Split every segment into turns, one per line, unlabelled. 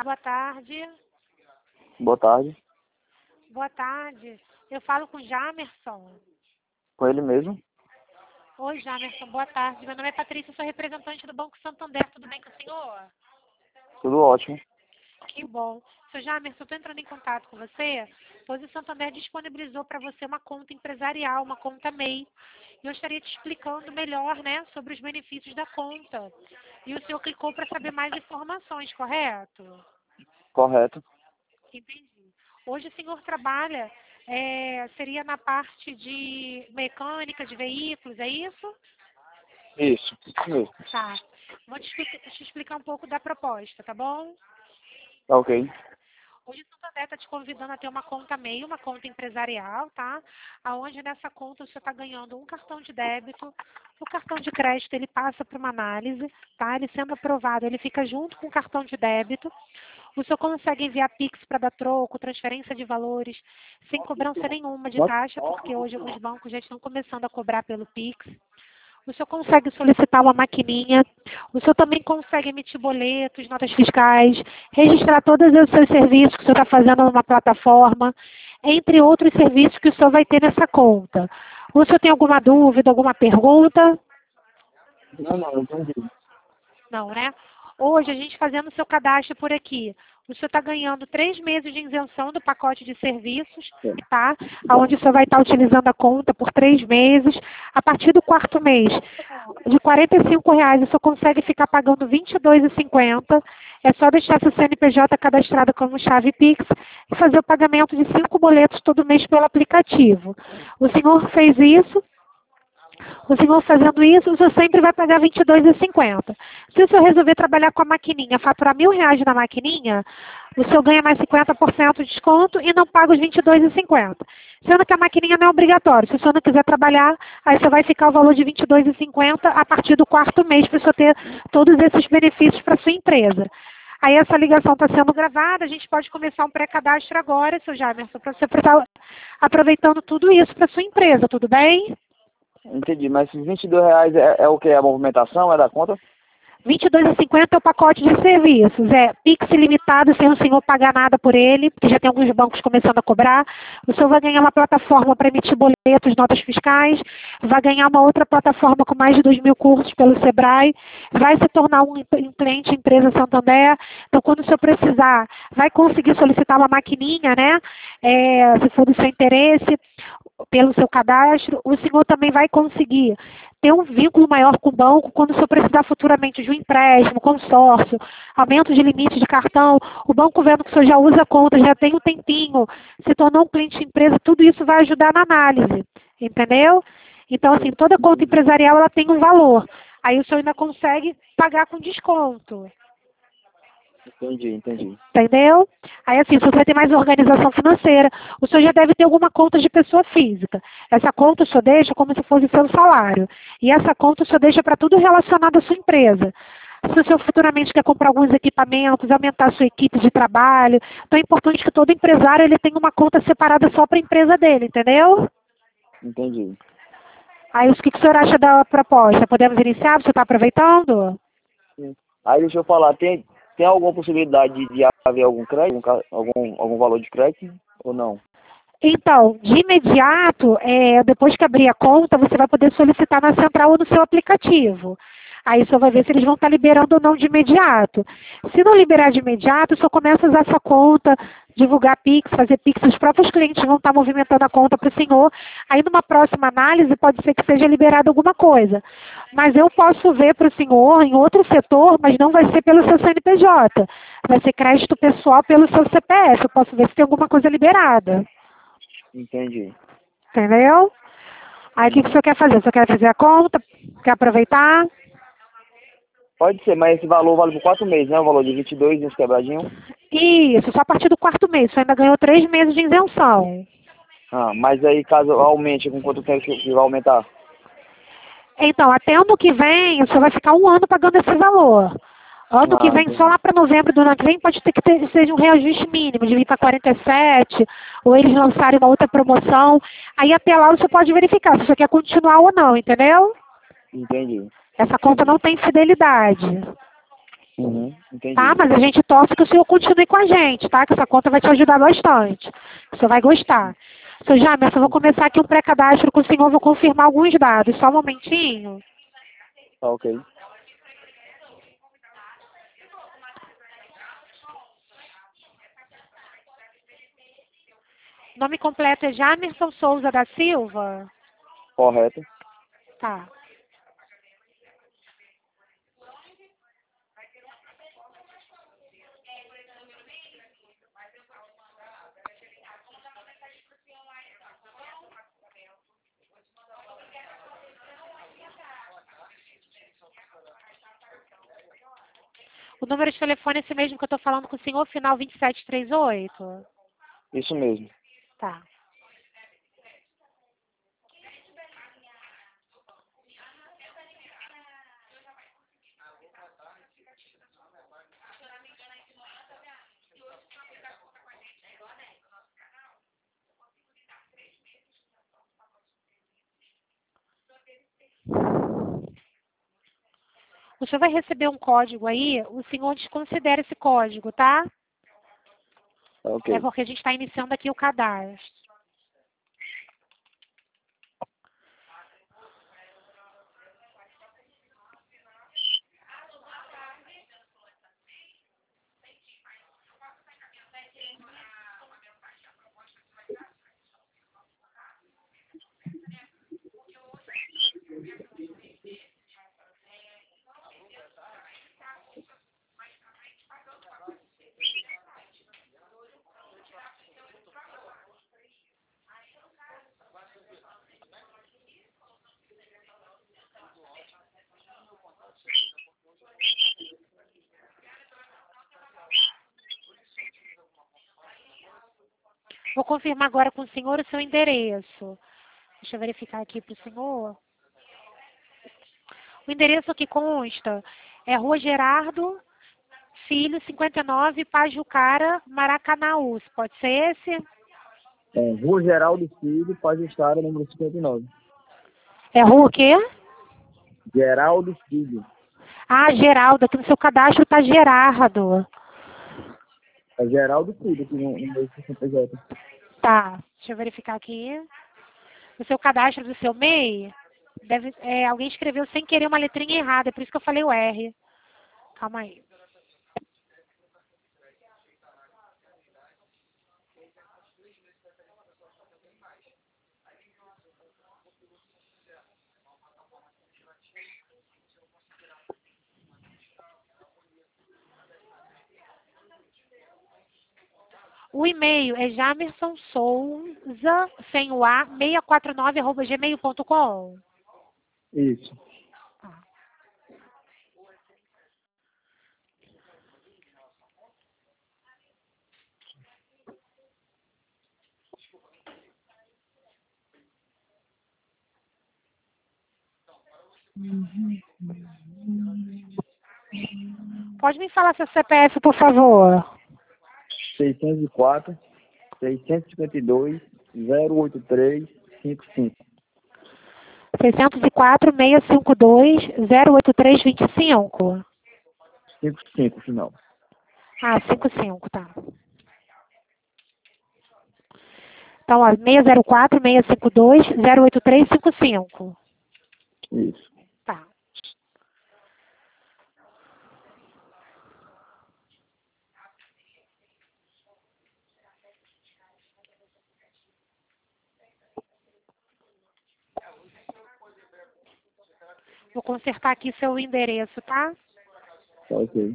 Boa tarde.
Boa tarde.
Boa tarde. Eu falo com Jamerson.
Com ele mesmo?
Oi, Jamerson. Boa tarde. Meu nome é Patrícia, sou representante do Banco Santander. Tudo bem com o senhor?
Tudo ótimo.
Que bom. Seu Jamerson, eu estou entrando em contato com você, pois o Santander disponibilizou para você uma conta empresarial, uma conta MEI. E eu estaria te explicando melhor, né, sobre os benefícios da conta. E o senhor clicou para saber mais informações, correto?
Correto.
Entendi. Hoje o senhor trabalha, seria na parte de mecânica de veículos, é isso?
Isso mesmo.
Tá. Vou te explicar um pouco da proposta, tá bom?
Tá ok.
Hoje o Santander está te convidando a ter uma conta MEI, uma conta empresarial, tá? Aonde nessa conta você está ganhando um cartão de débito, o cartão de crédito ele passa para uma análise, tá? Ele sendo aprovado, ele fica junto com o cartão de débito. O senhor consegue enviar Pix para dar troco, transferência de valores, sem cobrança nenhuma de taxa, porque hoje alguns bancos já estão começando a cobrar pelo Pix. O senhor consegue solicitar uma maquininha. O senhor também consegue emitir boletos, notas fiscais, registrar todos os seus serviços que o senhor está fazendo numa plataforma, entre outros serviços que o senhor vai ter nessa conta. O senhor tem alguma dúvida, alguma pergunta?
Não entendi.
Não, né? Hoje, a gente fazendo o seu cadastro por aqui, o senhor está ganhando 3 meses de isenção do pacote de serviços, tá? Onde o senhor vai estar utilizando a conta por 3 meses. A partir do 4º mês, de R$ 45, o senhor consegue ficar pagando R$ 22,50. É só deixar seu CNPJ cadastrado como chave Pix e fazer o pagamento de 5 boletos todo mês pelo aplicativo. O senhor fez isso. O senhor fazendo isso, o senhor sempre vai pagar R$ 22,50. Se o senhor resolver trabalhar com a maquininha, faturar R$ 1.000 na maquininha, o senhor ganha mais 50% de desconto e não paga os R$ 22,50. Sendo que a maquininha não é obrigatória. Se o senhor não quiser trabalhar, aí só vai ficar o valor de R$ 22,50 a partir do 4º mês para o senhor ter todos esses benefícios para a sua empresa. Aí essa ligação está sendo gravada, a gente pode começar um pré-cadastro agora, seu Jamerson, para você estar aproveitando tudo isso para a sua empresa, tudo bem?
Entendi, mas esses R$ 22 é o que? É a movimentação? É da conta?
R$ 22,50 é o pacote de serviços. É Pix ilimitado, sem o senhor pagar nada por ele, porque já tem alguns bancos começando a cobrar. O senhor vai ganhar uma plataforma para emitir boletos, notas fiscais, vai ganhar uma outra plataforma com mais de 2.000 cursos pelo Sebrae, vai se tornar um cliente empresa Santander. Então, quando o senhor precisar, vai conseguir solicitar uma maquininha, né? Se for do seu interesse, pelo seu cadastro. O senhor também vai conseguir ter um vínculo maior com o banco quando o senhor precisar futuramente de um empréstimo, consórcio, aumento de limite de cartão. O banco vendo que o senhor já usa a conta, já tem um tempinho, se tornou um cliente de empresa, tudo isso vai ajudar na análise, entendeu? Então, assim, toda conta empresarial ela tem um valor. Aí o senhor ainda consegue pagar com desconto.
Entendi.
Entendeu? Aí assim, se você tem mais organização financeira, o senhor já deve ter alguma conta de pessoa física. Essa conta o senhor deixa como se fosse seu salário. E essa conta o senhor deixa para tudo relacionado à sua empresa. Se o senhor futuramente quer comprar alguns equipamentos, aumentar a sua equipe de trabalho, então é importante que todo empresário ele tenha uma conta separada só para a empresa dele, entendeu?
Entendi.
Aí o que o senhor acha da proposta? Podemos iniciar? Você está aproveitando?
Sim. Aí deixa eu falar, tem alguma possibilidade de haver algum crédito, algum valor de crédito ou não?
Então, de imediato, depois que abrir a conta, você vai poder solicitar na central ou no seu aplicativo. Aí só vai ver se eles vão estar liberando ou não de imediato. Se não liberar de imediato, só começa a usar essa conta, divulgar Pix, fazer Pix, os próprios clientes vão estar movimentando a conta para o senhor. Aí numa próxima análise pode ser que seja liberado alguma coisa. Mas eu posso ver para o senhor em outro setor, mas não vai ser pelo seu CNPJ. Vai ser crédito pessoal pelo seu CPF. Eu posso ver se tem alguma coisa liberada.
Entendi.
Entendeu? Aí o que o senhor quer fazer? O senhor quer fazer a conta? Quer aproveitar?
Pode ser, mas esse valor vale por 4 meses, né? O valor de 22 uns quebradinhos.
Isso, só a partir do 4º mês. Você ainda ganhou 3 meses de isenção.
Ah, mas aí caso aumente, com quanto tempo que vai aumentar?
Então, até ano que vem, o senhor vai ficar 1 ano pagando esse valor. Ano que vem,
Entendi.
só lá para novembro do ano que vem, pode ter que seja um reajuste mínimo, de vir para 47, ou eles lançarem uma outra promoção. Aí até lá você pode verificar se você quer continuar ou não, entendeu?
Entendi.
Essa conta não tem fidelidade.
Entendi.
Tá? Mas a gente torce que o senhor continue com a gente, tá? Que essa conta vai te ajudar bastante. O senhor vai gostar. Seu Jamerson, eu vou começar aqui um pré-cadastro com o senhor, vou confirmar alguns dados. Só um momentinho.
Tá ok.
Nome completo é Jamerson Souza da Silva?
Correto.
Tá. O número de telefone é esse mesmo que eu estou falando com o senhor, final 2738?
Isso mesmo.
Tá. O senhor vai receber um código aí, o senhor desconsidera esse código, tá?
Tá ok.
É porque a gente está iniciando aqui o cadastro. Vou confirmar agora com o senhor o seu endereço. Deixa eu verificar aqui para o senhor. O endereço que consta é Rua Gerardo Filho, 59, Pajucara, Maracanaú. Pode ser esse?
É, Rua Geraldo Filho, Pajucara, número 59.
É rua o quê?
Geraldo Filho.
Ah, Geraldo. Aqui no seu cadastro está Gerardo.
É Geraldo Filho, aqui no meu CNPJ.
Tá. Deixa eu verificar aqui. O seu cadastro do seu MEI, alguém escreveu sem querer uma letrinha errada, é por isso que eu falei o R. Calma aí. O e-mail é jamersonsouza, sem o A, 649@gmail.com.
Isso.
Pode me falar seu CPF, por favor?
604, 652, 083, 55.
604 652 08325.
55, final.
Ah, 55, tá. Então, ó, 604 652 08355.
Isso.
Tá. Vou consertar aqui seu endereço, tá?
Tá ok.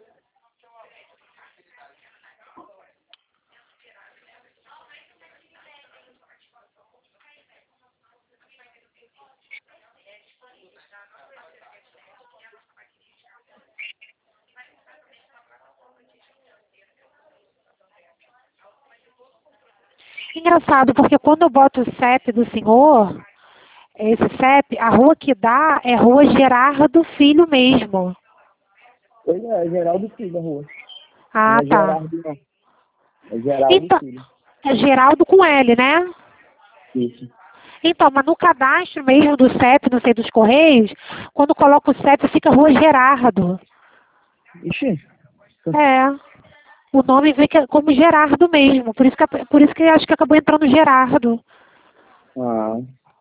Engraçado, porque quando eu boto o CEP do senhor, esse CEP, a rua que dá é Rua Gerardo Filho mesmo.
Pois é Geraldo Filho a rua.
Ah,
Não é
tá.
Gerardo, não. É Geraldo
Então,
Filho.
é Geraldo com L, né?
Isso.
Então, mas no cadastro mesmo do CEP, não sei, dos Correios, quando coloca o CEP fica Rua Gerardo.
Ixi.
É. O nome vem como Gerardo mesmo. Por isso que eu acho que acabou entrando Gerardo.
Ah,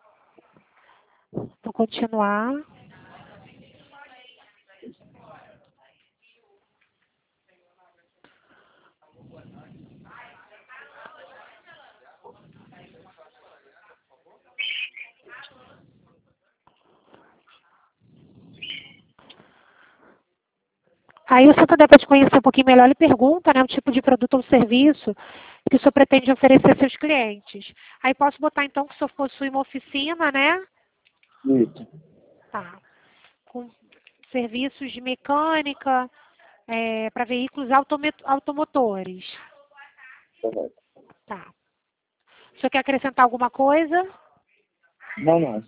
Vou continuar. Aí o Santander, para te conhecer um pouquinho melhor, ele pergunta, né, o tipo de produto ou serviço que o senhor pretende oferecer aos seus clientes. Aí posso botar então que o senhor possui uma oficina, né?
isso.
Tá. Com serviços de mecânica para veículos automotores.
Correto.
Tá. O senhor quer acrescentar alguma coisa?
Não, não.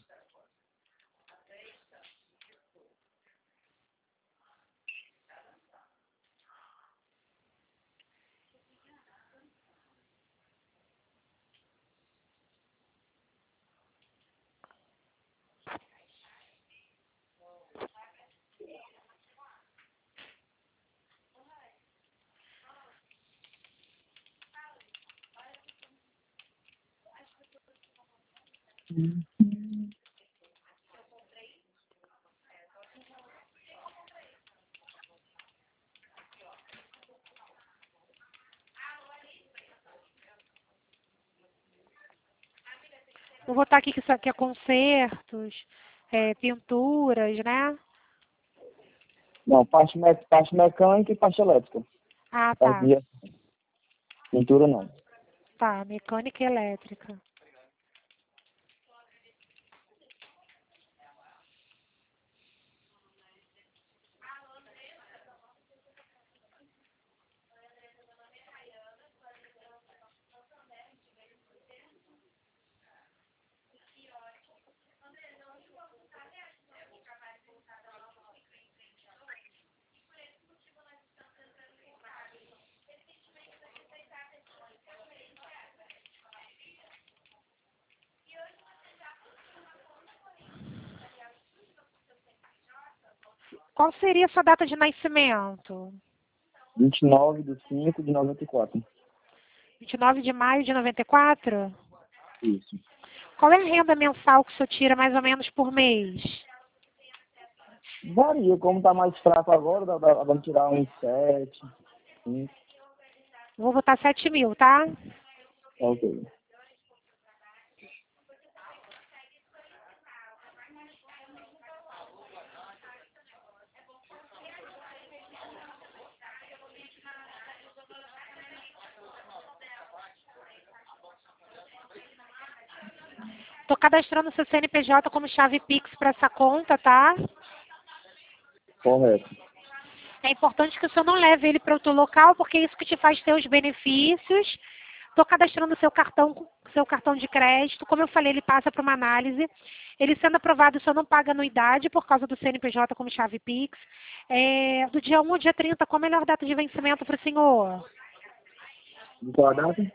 Vou botar aqui que isso aqui é consertos, pinturas, né?
Não, parte mecânica e parte elétrica.
Ah,
Parte
tá.
de pintura não.
Tá, mecânica e elétrica. Qual seria a sua data de nascimento?
29/5/94.
29 de maio de 94?
Isso.
Qual é a renda mensal que o senhor tira mais ou menos por mês?
Varia, como tá mais fraco agora, vamos tirar uns 7, 5,
Vou botar 7 mil, tá?
tá ok.
Estou cadastrando o seu CNPJ como chave Pix para essa conta, tá?
Correto.
É importante que o senhor não leve ele para outro local, porque é isso que te faz ter os benefícios. Estou cadastrando seu cartão de crédito. Como eu falei, ele passa para uma análise. Ele sendo aprovado, o senhor não paga anuidade por causa do CNPJ como chave Pix. Do dia 1 ao dia 30, qual a melhor data de vencimento para o senhor?
De qual a data?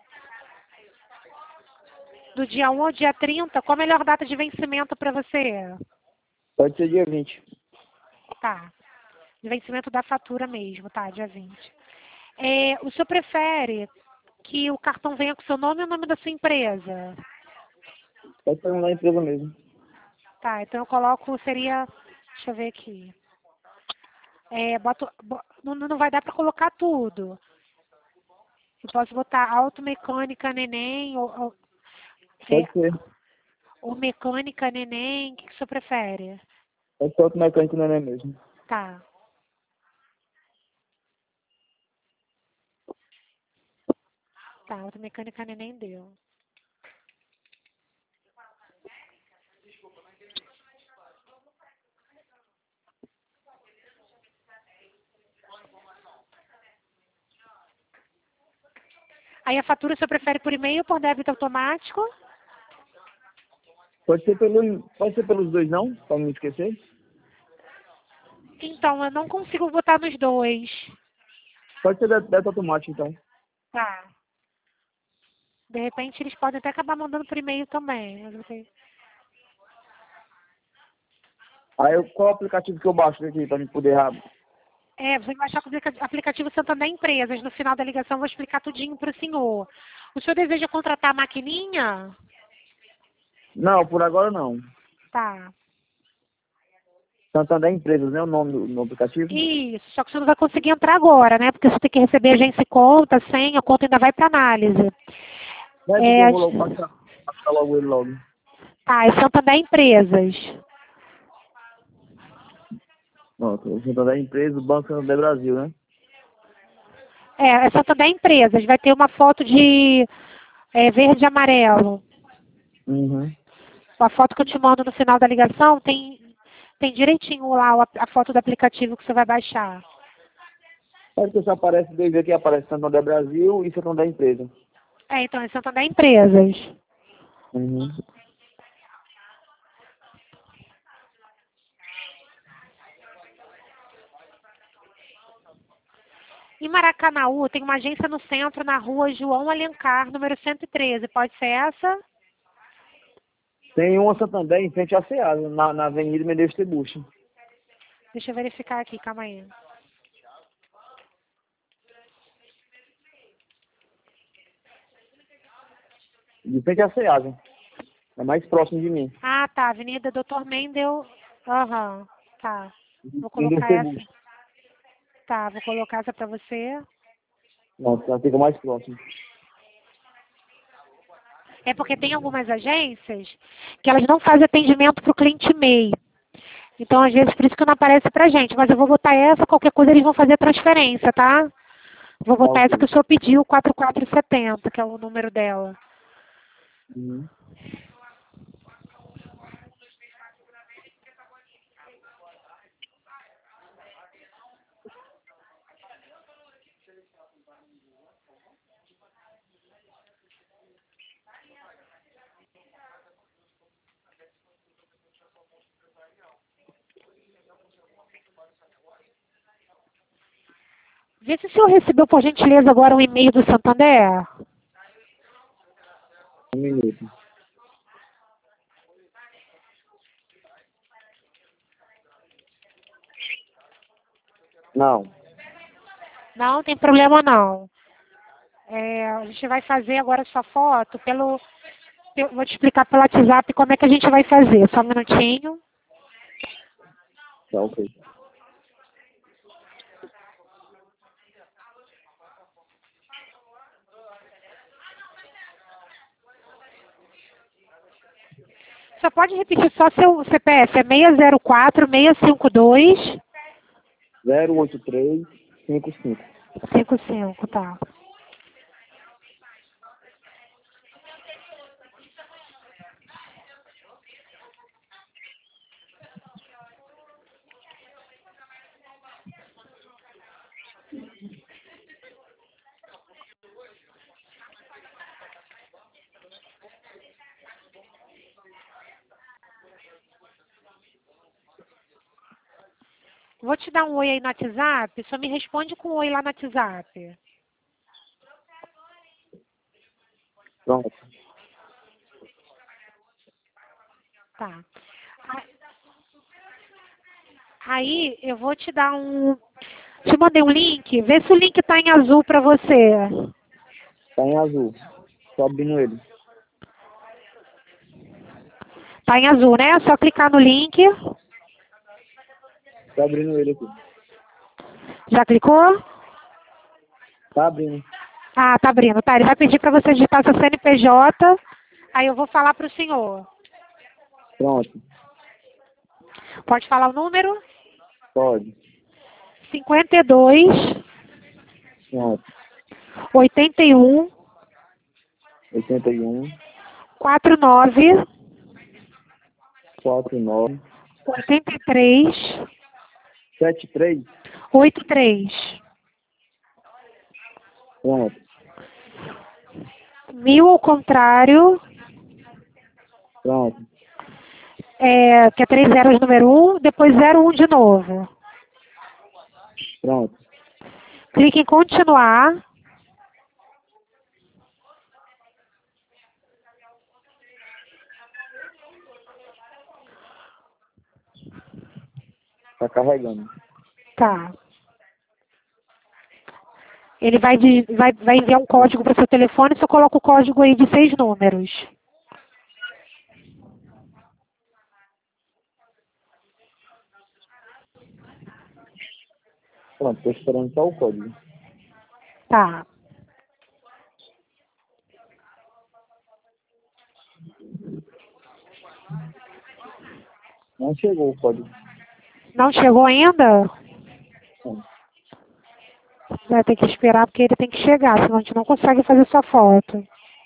Do dia 1 ao dia 30, qual a melhor data de vencimento para você?
Pode ser dia 20.
Tá. De vencimento da fatura mesmo, tá? Dia 20. O senhor prefere que o cartão venha com o seu nome ou o nome da sua empresa?
Pode ser na empresa mesmo.
Tá, então eu coloco, seria, deixa eu ver aqui. Não vai dar para colocar tudo. Eu posso botar automecânica neném é,
Pode ser.
ou mecânica neném, o que o senhor prefere?
Pode ser outro mecânico neném mesmo.
Tá, tá, automecânica neném deu. Aí a fatura o senhor prefere por e-mail ou por débito automático?
Pode ser pelos dois não, pra não me esquecer.
Então, eu não consigo botar nos dois.
Pode ser débito automático então.
Tá. De repente eles podem até acabar mandando por e-mail também. Mas eu sei.
Aí qual aplicativo que eu baixo aqui pra me poder
Você vai baixar o aplicativo Santander Empresas. No final da ligação eu vou explicar tudinho para o senhor. O senhor deseja contratar a maquininha?
Não, por agora não.
Tá.
Santander Empresas, né? O nome do aplicativo?
Isso, só que o senhor não vai conseguir entrar agora, né? Porque você tem que receber agência e conta, senha, a conta ainda vai para análise.
Vai porque eu vou logo passar logo ele logo.
Tá, é Santander Empresas.
Pronto, o Santander Empresas, o Banco Santander Brasil, né?
É Santander Empresas. Vai ter uma foto de verde e amarelo.
Uhum.
A foto que eu te mando no final da ligação tem direitinho lá a foto do aplicativo que você vai baixar.
Aí você só aparece, dois aqui aparece Santander Brasil e Santander Empresa.
Então, é Santander Empresas.
Uhum.
Em Maracanaú, tem uma agência no centro, na rua João Alencar, número 113. Pode ser essa?
Tem uma Santander em frente à Ceasa, na Avenida Medeiros Tiburcio.
Deixa eu verificar aqui, calma aí.
De frente à Ceasa. É mais próximo de mim.
Ah, tá. Avenida Doutor Mendel. Aham, tá. Vou
Medeiros
colocar essa.
Tiburcio.
Tá, vou colocar essa pra você.
Nossa, ela fica mais próximo.
É porque tem algumas agências que elas não fazem atendimento pro cliente MEI. Então, às vezes, por isso que não aparece pra gente. Mas eu vou botar essa, qualquer coisa eles vão fazer a transferência, tá? Vou
Tá
botar essa que
ok.
o senhor pediu, 4470, que é o número dela.
Uhum.
Vê se o senhor recebeu, por gentileza, agora um e-mail do Santander.
Um minuto. Não.
Não, tem problema não. A gente vai fazer agora a sua foto eu vou te explicar pelo WhatsApp como é que a gente vai fazer. Só um minutinho.
Tá ok.
Só pode repetir só seu CPF. É 604-652-55,
08355.
tá. Vou te dar um oi aí no WhatsApp. Só me responde com um oi lá no WhatsApp.
Pronto.
Tá. Aí eu vou te dar Te mandei um link. Vê se o link tá em azul pra você.
Tá em azul. Tô abrindo ele.
Tá em azul, né? É só clicar no link.
Tô abrindo ele aqui.
Já clicou?
Tá abrindo.
Ah, tá abrindo. Tá, ele vai pedir pra você digitar seu CNPJ. Aí eu vou falar pro senhor.
Pronto.
Pode falar o número?
Pode.
52
Pronto.
81
81
49
49
83
73.
83.
Pronto.
1000 ao contrário,
Pronto.
que é 3 zeros número 1, depois 01 de novo.
Pronto.
Clique em continuar.
Tá carregando.
Tá. Ele vai enviar um código para o seu telefone, você coloca o código aí de 6 números.
Pronto, estou esperando só o código.
Tá.
Não chegou o código.
Não chegou ainda?
Não.
Vai ter que esperar porque ele tem que chegar, senão a gente não consegue fazer sua foto.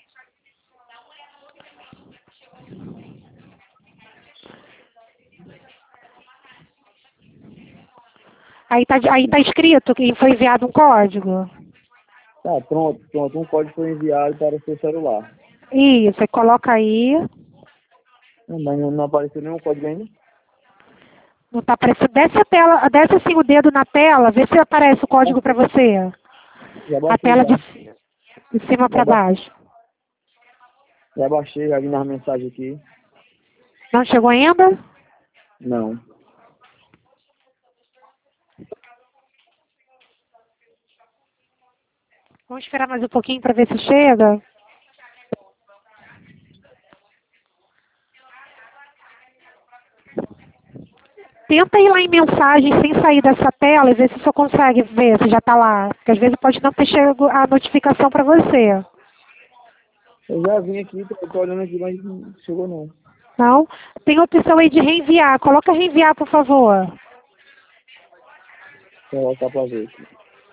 Aí tá escrito que foi enviado um código.
Tá, pronto. Um código foi enviado para o seu celular.
Isso, aí coloca aí.
Mas não apareceu nenhum código ainda?
Não tá aparecendo. Desce assim o dedo na tela, vê se aparece o código para você.
Já
A
baixei,
tela
já.
de cima para baixo.
Já baixei, já vi nas mensagens aqui.
Não chegou ainda?
Não.
Vamos esperar mais um pouquinho para ver se chega. Tenta ir lá em mensagem sem sair dessa tela e ver se você consegue ver se já está lá. Porque às vezes pode não ter chegado a notificação para você.
Eu já vim aqui, tô olhando aqui, mas não chegou não.
Não? Tem a opção aí de reenviar. Coloca reenviar, por favor.
Vou voltar pra ver aqui.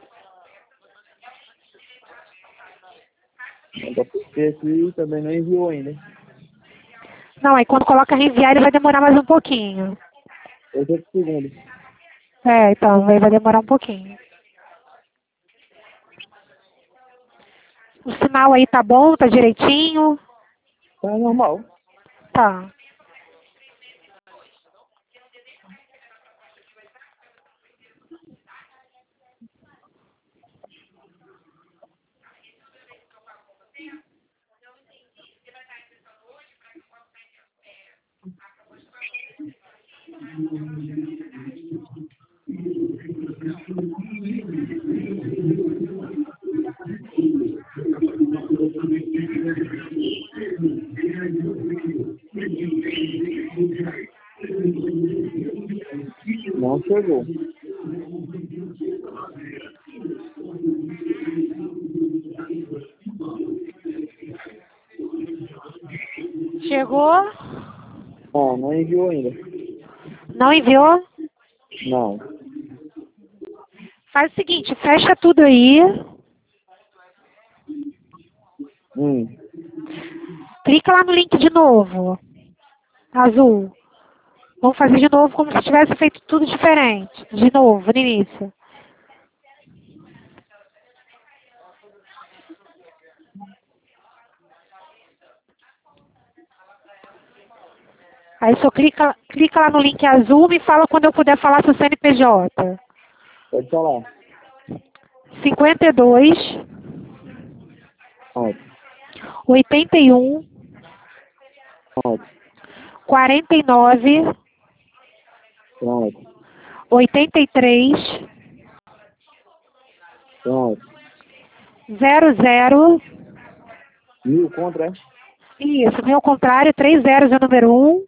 Então, porque aqui também não enviou ainda.
Não, aí quando coloca reenviar ele vai demorar mais um pouquinho.
8 segundos.
Então, aí vai demorar um pouquinho. O sinal aí tá bom? Tá direitinho?
Tá normal.
Tá.
Não chegou.
Chegou?
Não enviou ainda.
Não enviou?
Não.
Faz o seguinte, fecha tudo aí. Clica lá no link de novo. Azul. Vamos fazer de novo como se tivesse feito tudo diferente. De novo, no início. Aí só clica lá no link azul e me fala quando eu puder falar seu CNPJ.
Pode falar.
52
Pronto.
81
Pronto.
49
Pronto.
83
Pronto.
00.
1000 contra, é?
Isso, meu contrário, 3 zeros é o número 1.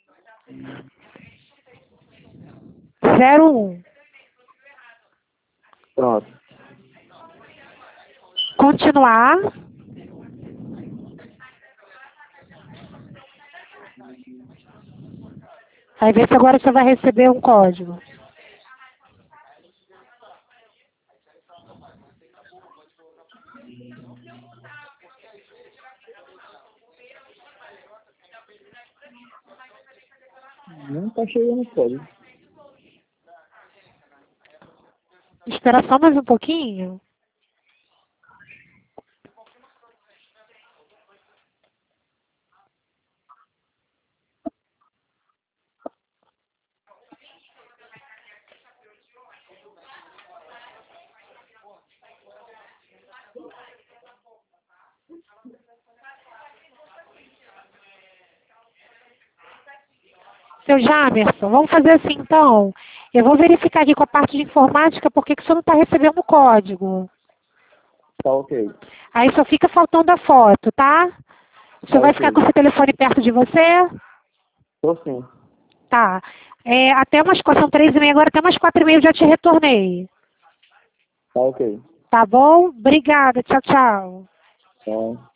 01.
Pronto.
Continuar. Aí vê se agora você vai receber um código.
Não tá chegando o código.
Espera só mais um pouquinho. Seu Jamerson, vamos fazer assim então. Eu vou verificar aqui com a parte de informática porque que o senhor não está recebendo o código.
Tá ok.
Aí só fica faltando a foto, tá? O senhor
Tá
vai
ok.
ficar com o seu telefone perto de você?
Tô sim.
Tá. Até umas, são 3h30 agora, até umas 4h30 eu já te retornei.
Tá ok.
Tá bom? Obrigada. Tchau, tchau.
Tá.